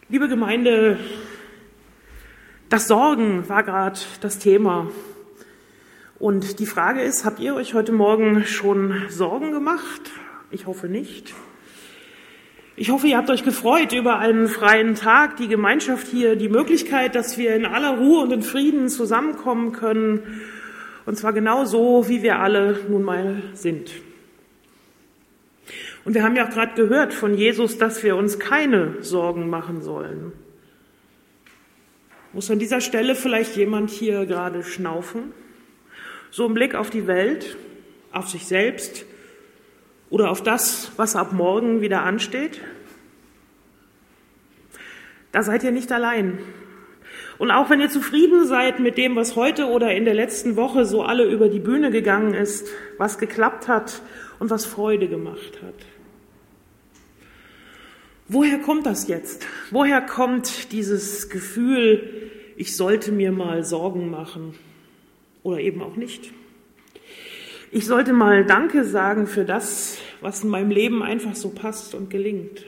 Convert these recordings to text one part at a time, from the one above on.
Liebe Gemeinde, das Sorgen war gerade das Thema. Und die Frage ist, habt ihr euch heute Morgen schon Sorgen gemacht? Ich hoffe nicht. Ich hoffe, ihr habt euch gefreut über einen freien Tag, die Gemeinschaft hier, die Möglichkeit, dass wir in aller Ruhe und in Frieden zusammenkommen können. Und zwar genau so, wie wir alle nun mal sind. Und wir haben ja auch gerade gehört von Jesus, dass wir uns keine Sorgen machen sollen. Muss an dieser Stelle vielleicht jemand hier gerade schnaufen? So im Blick auf die Welt, auf sich selbst oder auf das, was ab morgen wieder ansteht? Da seid ihr nicht allein. Und auch wenn ihr zufrieden seid mit dem, was heute oder in der letzten Woche so alle über die Bühne gegangen ist, was geklappt hat und was Freude gemacht hat. Woher kommt das jetzt? Woher kommt dieses Gefühl, ich sollte mir mal Sorgen machen oder eben auch nicht? Ich sollte mal Danke sagen für das, was in meinem Leben einfach so passt und gelingt.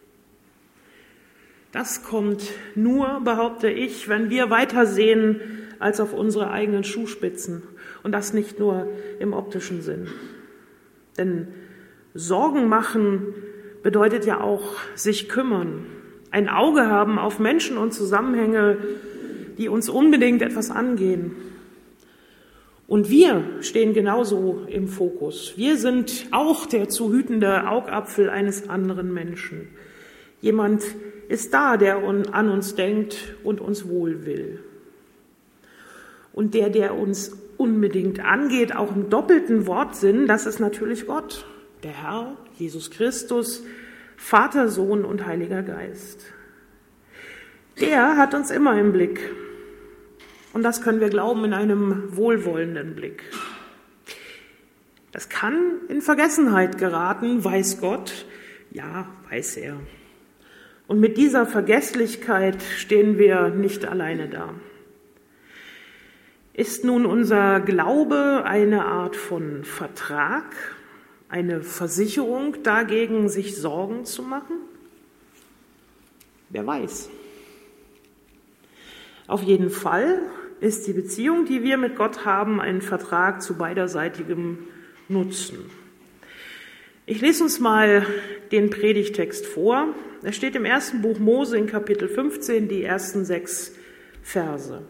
Das kommt nur, behaupte ich, wenn wir weitersehen als auf unsere eigenen Schuhspitzen. Und das nicht nur im optischen Sinn. Denn Sorgen machen bedeutet ja auch sich kümmern. Ein Auge haben auf Menschen und Zusammenhänge, die uns unbedingt etwas angehen. Und wir stehen genauso im Fokus. Wir sind auch der zu hütende Augapfel eines anderen Menschen. Jemand ist da, der an uns denkt und uns wohl will. Und der uns unbedingt angeht, auch im doppelten Wortsinn, das ist natürlich Gott, der Herr, Jesus Christus, Vater, Sohn und Heiliger Geist. Der hat uns immer im Blick. Und das können wir glauben in einem wohlwollenden Blick. Das kann in Vergessenheit geraten, weiß Gott, ja, weiß er. Und mit dieser Vergesslichkeit stehen wir nicht alleine da. Ist nun unser Glaube eine Art von Vertrag, eine Versicherung dagegen, sich Sorgen zu machen? Wer weiß. Auf jeden Fall ist die Beziehung, die wir mit Gott haben, ein Vertrag zu beiderseitigem Nutzen. Ich lese uns mal den Predigtext vor. Er steht im ersten Buch Mose in Kapitel 15, die ersten 6 Verse.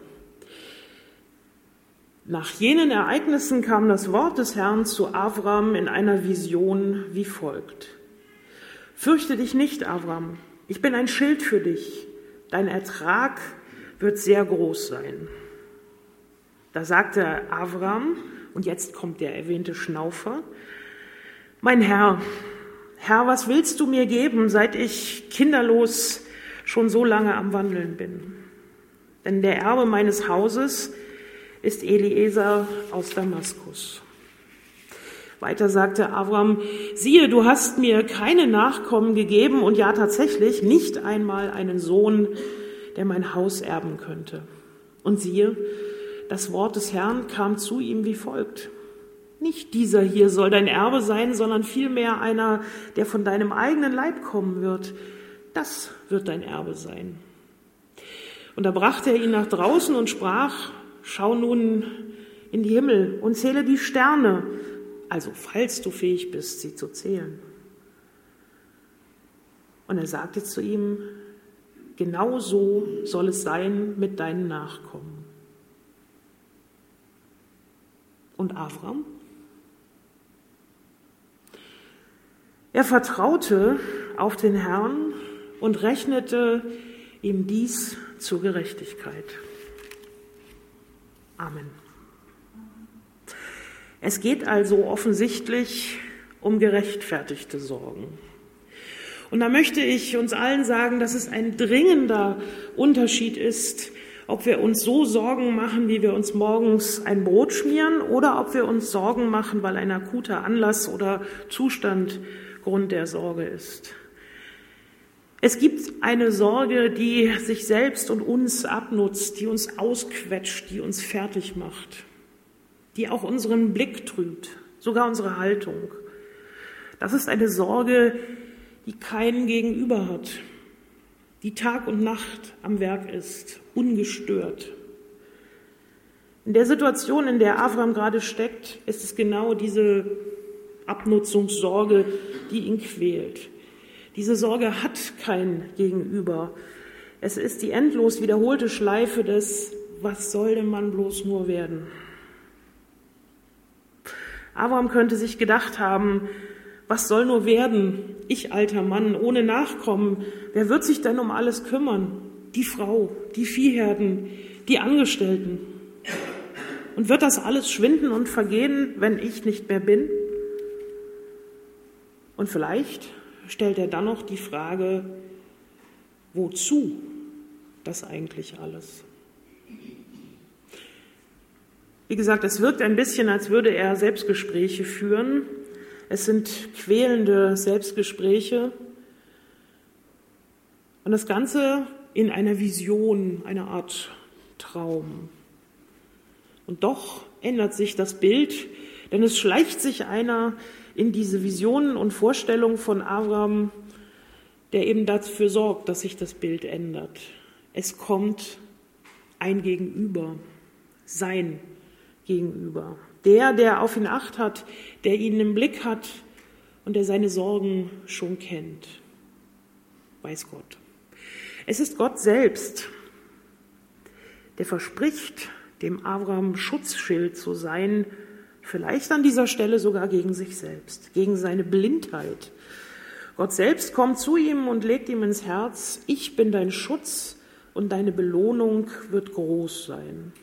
Nach jenen Ereignissen kam das Wort des Herrn zu Avram in einer Vision wie folgt. Fürchte dich nicht, Avram, ich bin ein Schild für dich. Dein Ertrag wird sehr groß sein. Da sagte Avram, und jetzt kommt der erwähnte Schnaufer, mein Herr, was willst du mir geben, seit ich kinderlos schon so lange am Wandeln bin? Denn der Erbe meines Hauses ist Eliezer aus Damaskus. Weiter sagte Avram, siehe, du hast mir keine Nachkommen gegeben und ja tatsächlich nicht einmal einen Sohn, der mein Haus erben könnte. Und siehe, das Wort des Herrn kam zu ihm wie folgt. Nicht dieser hier soll dein Erbe sein, sondern vielmehr einer, der von deinem eigenen Leib kommen wird. Das wird dein Erbe sein. Und da brachte er ihn nach draußen und sprach, schau nun in die Himmel und zähle die Sterne, also falls du fähig bist, sie zu zählen. Und er sagte zu ihm, genau so soll es sein mit deinen Nachkommen. Und Avram? Er vertraute auf den Herrn und rechnete ihm dies zur Gerechtigkeit. Amen. Es geht also offensichtlich um gerechtfertigte Sorgen. Und da möchte ich uns allen sagen, dass es ein dringender Unterschied ist, ob wir uns so Sorgen machen, wie wir uns morgens ein Brot schmieren, oder ob wir uns Sorgen machen, weil ein akuter Anlass oder Zustand Grund der Sorge ist. Es gibt eine Sorge, die sich selbst und uns abnutzt, die uns ausquetscht, die uns fertig macht, die auch unseren Blick trübt, sogar unsere Haltung. Das ist eine Sorge, die keinen Gegenüber hat. die Tag und Nacht am Werk ist, ungestört. In der Situation, in der Avram gerade steckt, ist es genau diese Abnutzungssorge, die ihn quält. Diese Sorge hat kein Gegenüber. Es ist die endlos wiederholte Schleife des Was soll denn man bloß nur werden? Avram könnte sich gedacht haben, was soll nur werden? Ich, alter Mann, ohne Nachkommen, wer wird sich denn um alles kümmern? Die Frau, die Viehherden, die Angestellten. Und wird das alles schwinden und vergehen, wenn ich nicht mehr bin? Und vielleicht stellt er dann noch die Frage, wozu das eigentlich alles? Wie gesagt, es wirkt ein bisschen, als würde er Selbstgespräche führen. Es sind quälende Selbstgespräche. Und das Ganze in einer Vision, einer Art Traum. Und doch ändert sich das Bild, denn es schleicht sich einer in diese Visionen und Vorstellungen von Avram, der eben dafür sorgt, dass sich das Bild ändert. Es kommt ein Gegenüber, sein Gegenüber. Der auf ihn Acht hat, der ihn im Blick hat und der seine Sorgen schon kennt. Weiß Gott. Es ist Gott selbst, der verspricht, dem Avram Schutzschild zu sein, vielleicht an dieser Stelle sogar gegen sich selbst, gegen seine Blindheit. Gott selbst kommt zu ihm und legt ihm ins Herz, ich bin dein Schutz und deine Belohnung wird groß sein.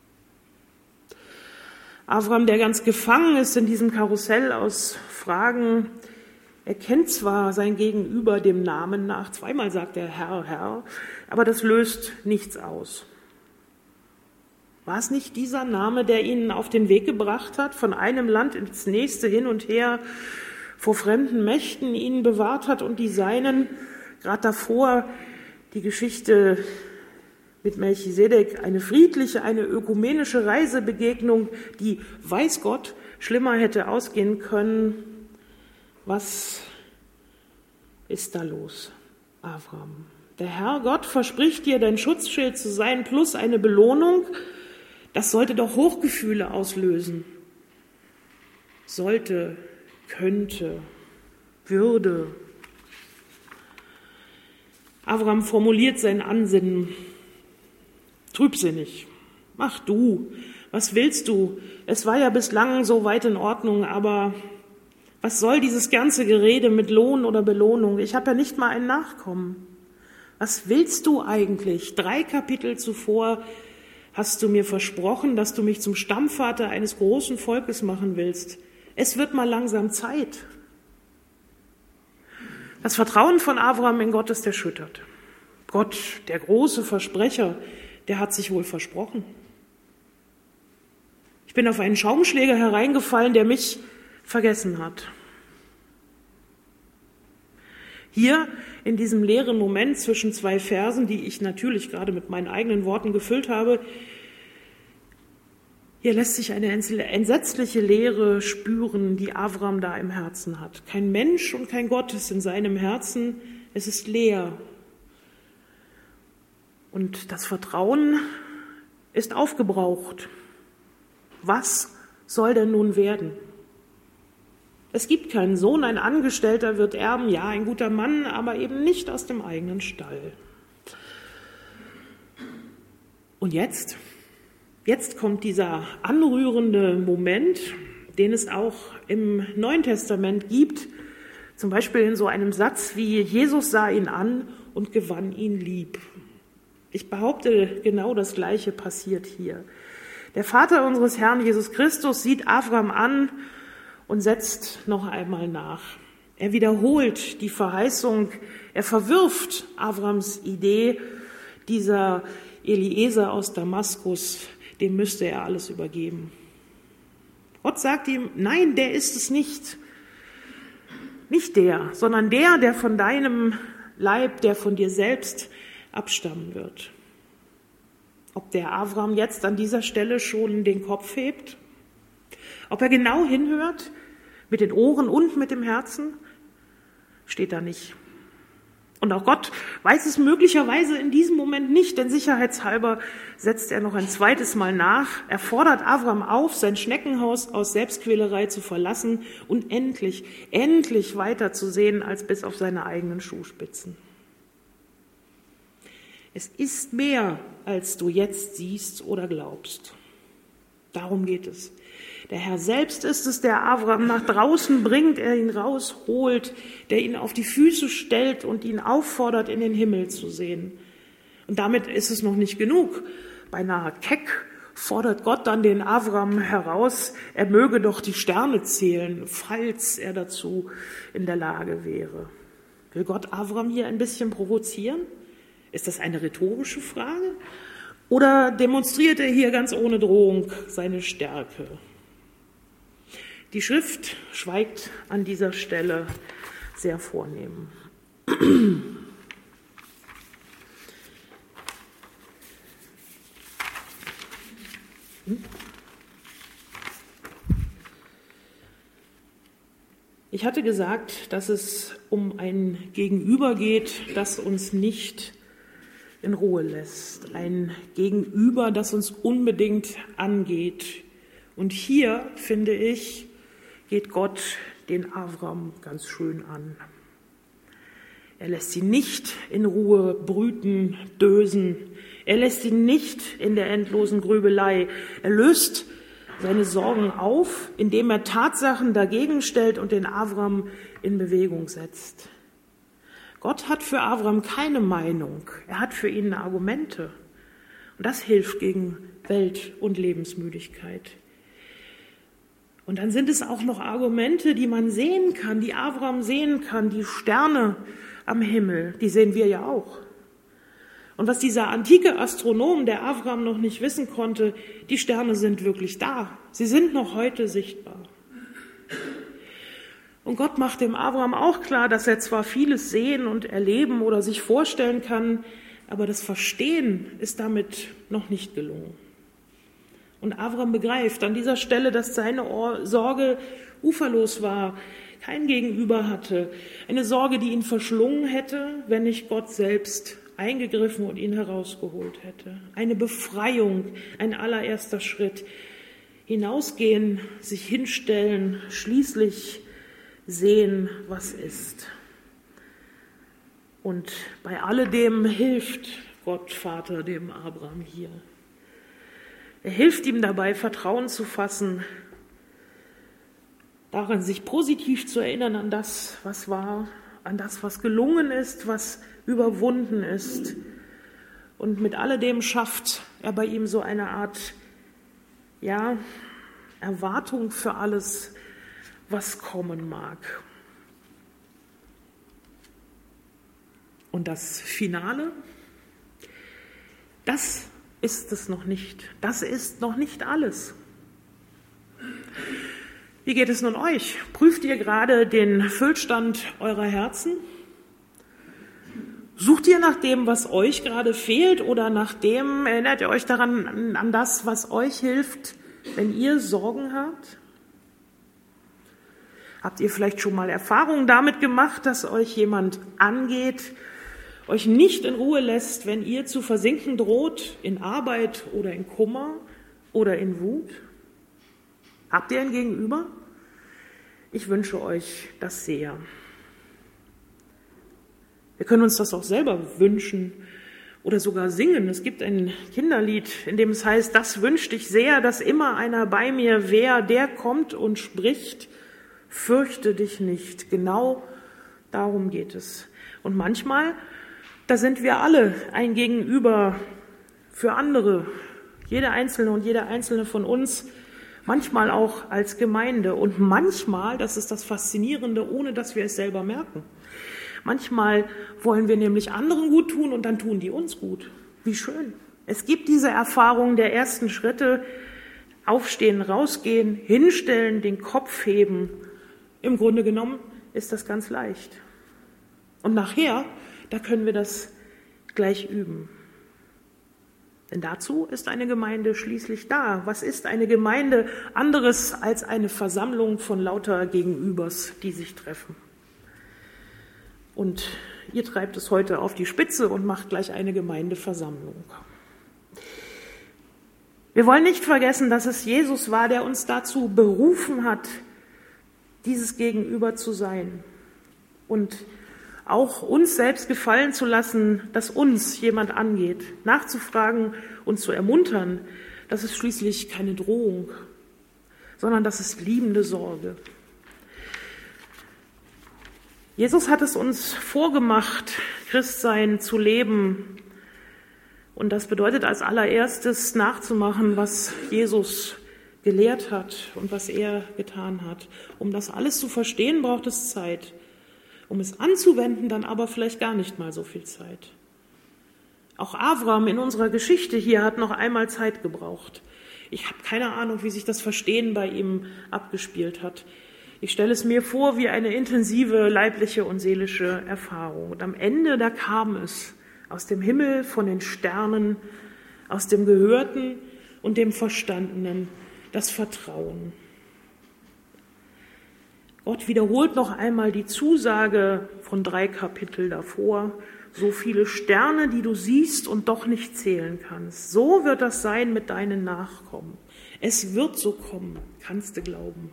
Avram, der ganz gefangen ist in diesem Karussell aus Fragen, er kennt zwar sein Gegenüber dem Namen nach, zweimal sagt er Herr, Herr, aber das löst nichts aus. War es nicht dieser Name, der ihn auf den Weg gebracht hat, von einem Land ins nächste hin und her, vor fremden Mächten ihn bewahrt hat und die Seinen, gerade davor die Geschichte mit Melchisedek, eine friedliche, eine ökumenische Reisebegegnung, die, weiß Gott, schlimmer hätte ausgehen können. Was ist da los, Avram? Der Herr Gott verspricht dir, dein Schutzschild zu sein, plus eine Belohnung. Das sollte doch Hochgefühle auslösen. Sollte, könnte, würde. Avram formuliert sein Ansinnen trübsinnig. Mach du, was willst du? Es war ja bislang so weit in Ordnung, aber was soll dieses ganze Gerede mit Lohn oder Belohnung? Ich habe ja nicht mal ein Nachkommen. Was willst du eigentlich? 3 Kapitel zuvor hast du mir versprochen, dass du mich zum Stammvater eines großen Volkes machen willst. Es wird mal langsam Zeit. Das Vertrauen von Avram in Gott ist erschüttert. Gott, der große Versprecher, der hat sich wohl versprochen. Ich bin auf einen Schaumschläger hereingefallen, der mich vergessen hat. Hier in diesem leeren Moment zwischen 2 Versen, die ich natürlich gerade mit meinen eigenen Worten gefüllt habe, hier lässt sich eine entsetzliche Leere spüren, die Avram da im Herzen hat. Kein Mensch und kein Gott ist in seinem Herzen, es ist leer. Und das Vertrauen ist aufgebraucht. Was soll denn nun werden? Es gibt keinen Sohn, ein Angestellter wird erben, ja, ein guter Mann, aber eben nicht aus dem eigenen Stall. Und jetzt kommt dieser anrührende Moment, den es auch im Neuen Testament gibt, zum Beispiel in so einem Satz wie, Jesus sah ihn an und gewann ihn lieb. Ich behaupte, genau das Gleiche passiert hier. Der Vater unseres Herrn Jesus Christus sieht Avram an und setzt noch einmal nach. Er wiederholt die Verheißung, er verwirft Avrams Idee, dieser Eliezer aus Damaskus, dem müsste er alles übergeben. Gott sagt ihm, nein, der ist es nicht. Nicht der, sondern der von deinem Leib, der von dir selbst abstammen wird. Ob der Avram jetzt an dieser Stelle schon den Kopf hebt, ob er genau hinhört, mit den Ohren und mit dem Herzen, steht da nicht. Und auch Gott weiß es möglicherweise in diesem Moment nicht, denn sicherheitshalber setzt er noch ein zweites Mal nach. Er fordert Avram auf, sein Schneckenhaus aus Selbstquälerei zu verlassen und endlich weiterzusehen als bis auf seine eigenen Schuhspitzen. Es ist mehr, als du jetzt siehst oder glaubst. Darum geht es. Der Herr selbst ist es, der Avram nach draußen bringt, er ihn rausholt, der ihn auf die Füße stellt und ihn auffordert, in den Himmel zu sehen. Und damit ist es noch nicht genug. Beinahe keck fordert Gott dann den Avram heraus, er möge doch die Sterne zählen, falls er dazu in der Lage wäre. Will Gott Avram hier ein bisschen provozieren? Ist das eine rhetorische Frage? Oder demonstriert er hier ganz ohne Drohung seine Stärke? Die Schrift schweigt an dieser Stelle sehr vornehm. Ich hatte gesagt, dass es um ein Gegenüber geht, das uns nicht in Ruhe lässt. Ein Gegenüber, das uns unbedingt angeht. Und hier, finde ich, geht Gott den Avram ganz schön an. Er lässt ihn nicht in Ruhe brüten, dösen. Er lässt ihn nicht in der endlosen Grübelei. Er löst seine Sorgen auf, indem er Tatsachen dagegen stellt und den Avram in Bewegung setzt. Gott hat für Avram keine Meinung. Er hat für ihn Argumente. Und das hilft gegen Welt- und Lebensmüdigkeit. Und dann sind es auch noch Argumente, die man sehen kann, die Avram sehen kann, die Sterne am Himmel, die sehen wir ja auch. Und was dieser antike Astronom, der Avram noch nicht wissen konnte, die Sterne sind wirklich da. Sie sind noch heute sichtbar. Und Gott macht dem Avram auch klar, dass er zwar vieles sehen und erleben oder sich vorstellen kann, aber das Verstehen ist damit noch nicht gelungen. Und Avram begreift an dieser Stelle, dass seine Sorge uferlos war, kein Gegenüber hatte. Eine Sorge, die ihn verschlungen hätte, wenn nicht Gott selbst eingegriffen und ihn herausgeholt hätte. Eine Befreiung, ein allererster Schritt. Hinausgehen, sich hinstellen, schließlich sehen, was ist. Und bei alledem hilft Gott Vater dem Abraham hier. Er hilft ihm dabei, Vertrauen zu fassen, daran sich positiv zu erinnern an das, was war, an das, was gelungen ist, was überwunden ist. Und mit alledem schafft er bei ihm so eine Art, Erwartung für alles, was kommen mag. Und das Finale, das ist es noch nicht. Das ist noch nicht alles. Wie geht es nun euch? Prüft ihr gerade den Füllstand eurer Herzen? Sucht ihr nach dem, was euch gerade fehlt, oder nach dem, erinnert ihr euch daran, an das, was euch hilft, wenn ihr Sorgen habt? Habt ihr vielleicht schon mal Erfahrungen damit gemacht, dass euch jemand angeht, euch nicht in Ruhe lässt, wenn ihr zu versinken droht, in Arbeit oder in Kummer oder in Wut? Habt ihr ein Gegenüber? Ich wünsche euch das sehr. Wir können uns das auch selber wünschen oder sogar singen. Es gibt ein Kinderlied, in dem es heißt, das wünschte ich sehr, dass immer einer bei mir wär, der kommt und spricht, fürchte dich nicht. Genau darum geht es. Und manchmal, da sind wir alle ein Gegenüber für andere, jede Einzelne und jeder Einzelne von uns, manchmal auch als Gemeinde und manchmal, das ist das Faszinierende, ohne dass wir es selber merken. Manchmal wollen wir nämlich anderen gut tun und dann tun die uns gut. Wie schön. Es gibt diese Erfahrung der ersten Schritte, aufstehen, rausgehen, hinstellen, den Kopf heben. Im Grunde genommen ist das ganz leicht. Und nachher, da können wir das gleich üben. Denn dazu ist eine Gemeinde schließlich da. Was ist eine Gemeinde anderes als eine Versammlung von lauter Gegenübers, die sich treffen? Und ihr treibt es heute auf die Spitze und macht gleich eine Gemeindeversammlung. Wir wollen nicht vergessen, dass es Jesus war, der uns dazu berufen hat, dieses Gegenüber zu sein und auch uns selbst gefallen zu lassen, dass uns jemand angeht, nachzufragen und zu ermuntern. Das ist schließlich keine Drohung, sondern das ist liebende Sorge. Jesus hat es uns vorgemacht, Christsein zu leben. Und das bedeutet als allererstes nachzumachen, was Jesus gelehrt hat und was er getan hat. Um das alles zu verstehen, braucht es Zeit. Um es anzuwenden, dann aber vielleicht gar nicht mal so viel Zeit. Auch Avram in unserer Geschichte hier hat noch einmal Zeit gebraucht. Ich habe keine Ahnung, wie sich das Verstehen bei ihm abgespielt hat. Ich stelle es mir vor wie eine intensive leibliche und seelische Erfahrung. Und am Ende, da kam es aus dem Himmel, von den Sternen, aus dem Gehörten und dem Verstandenen, das Vertrauen. Gott wiederholt noch einmal die Zusage von 3 Kapitel davor. So viele Sterne, die du siehst und doch nicht zählen kannst. So wird das sein mit deinen Nachkommen. Es wird so kommen, kannst du glauben.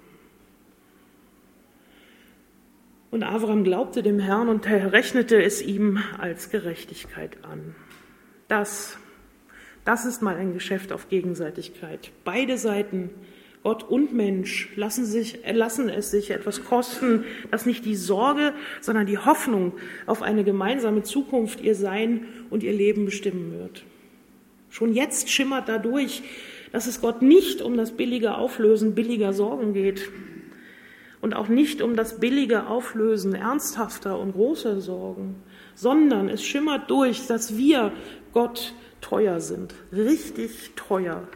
Und Avram glaubte dem Herrn und er rechnete es ihm als Gerechtigkeit an. Das ist mal ein Geschäft auf Gegenseitigkeit. Beide Seiten, Gott und Mensch, lassen es sich etwas kosten, dass nicht die Sorge, sondern die Hoffnung auf eine gemeinsame Zukunft ihr Sein und ihr Leben bestimmen wird. Schon jetzt schimmert dadurch, dass es Gott nicht um das billige Auflösen billiger Sorgen geht und auch nicht um das billige Auflösen ernsthafter und großer Sorgen, sondern es schimmert durch, dass wir Gott teuer sind, richtig teuer.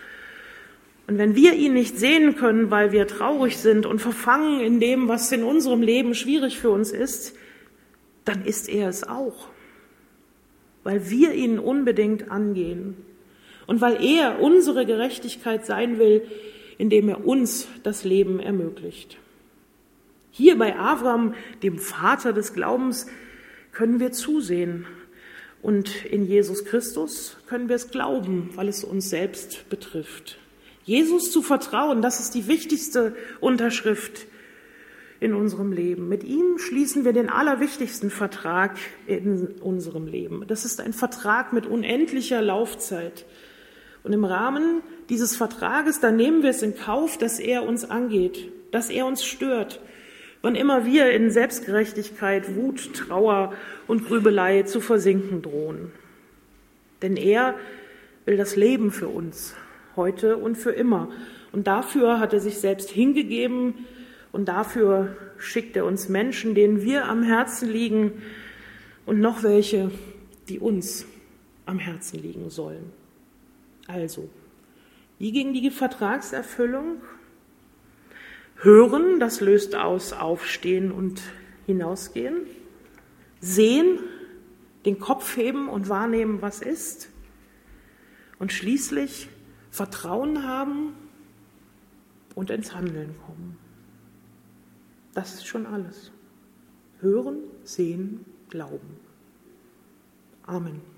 Und wenn wir ihn nicht sehen können, weil wir traurig sind und verfangen in dem, was in unserem Leben schwierig für uns ist, dann ist er es auch, weil wir ihn unbedingt angehen und weil er unsere Gerechtigkeit sein will, indem er uns das Leben ermöglicht. Hier bei Avram, dem Vater des Glaubens, können wir zusehen und in Jesus Christus können wir es glauben, weil es uns selbst betrifft. Jesus zu vertrauen, das ist die wichtigste Unterschrift in unserem Leben. Mit ihm schließen wir den allerwichtigsten Vertrag in unserem Leben. Das ist ein Vertrag mit unendlicher Laufzeit. Und im Rahmen dieses Vertrages, da nehmen wir es in Kauf, dass er uns angeht, dass er uns stört, wann immer wir in Selbstgerechtigkeit, Wut, Trauer und Grübelei zu versinken drohen. Denn er will das Leben für uns, heute und für immer. Und dafür hat er sich selbst hingegeben und dafür schickt er uns Menschen, denen wir am Herzen liegen und noch welche, die uns am Herzen liegen sollen. Also, wie ging die Vertragserfüllung? Hören, das löst aus Aufstehen und Hinausgehen. Sehen, den Kopf heben und wahrnehmen, was ist. Und schließlich Vertrauen haben und ins Handeln kommen. Das ist schon alles. Hören, sehen, glauben. Amen.